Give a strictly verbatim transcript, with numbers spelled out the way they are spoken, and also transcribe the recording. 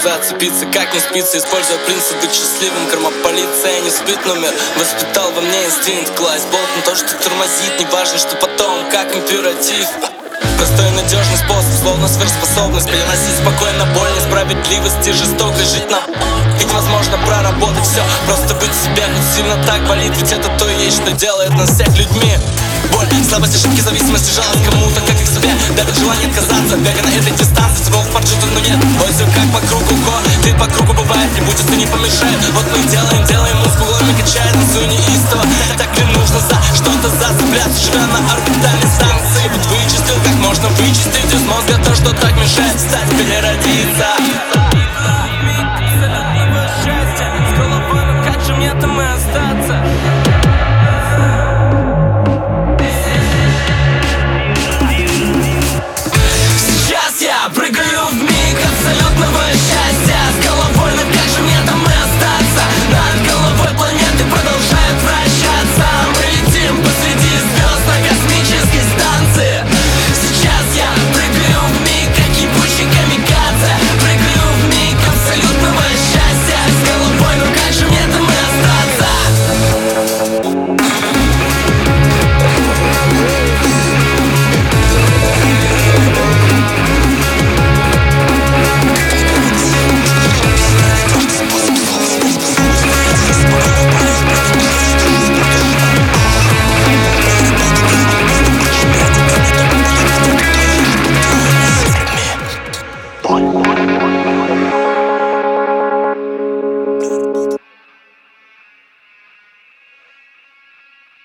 зацепиться, как не спится, используя принцип быть счастливым. Карма полиция не спит, номер воспитал во мне инстинкт. Класть болт на то, что тормозит, не важно, что потом, как императив. Простой и надежный способ, словно сверхспособность переносить спокойно боль, несправедливость и жестокость. Жить нам ведь возможно проработать все, просто быть себе, хоть сильно так болит. Ведь это то и есть, что делает нас всех людьми. Боль, слабость, ошибки, зависимость, жалость кому-то, как и к себе. Давит желание отказаться, бега на этой дистанции, срок поджита, но нет. Ой, все как по кругу, го, ты по кругу бывает, не будет, ты не помешает. Вот мы делаем, делаем, мускулами качает, танцуй неистово. Так ли нужно за что-то зацепляться, живя на орбитальной станции? Вот вычислил, как можно вычистить из мозга то, что так мешает встать, переродиться. С головой, ну как же мне там и остаться? Сейчас я прыгаю в миг абсолютного счастья.